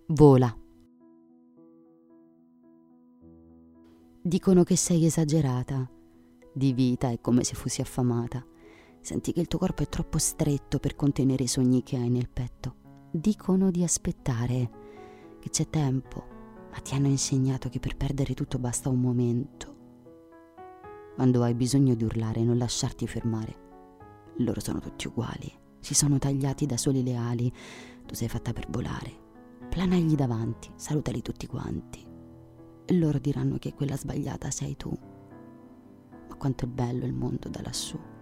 Vola. Dicono che sei esagerata. Di vita è come se fossi affamata. Senti che il tuo corpo è troppo stretto per contenere i sogni che hai nel petto. Dicono di aspettare, che c'è tempo, ma ti hanno insegnato che per perdere tutto basta un momento. Quando hai bisogno di urlare, non lasciarti fermare. Loro sono tutti uguali, si sono tagliati da soli le ali. Tu sei fatta per volare. Planagli davanti, salutali tutti quanti. E loro diranno che quella sbagliata sei tu. Ma quanto è bello il mondo da lassù.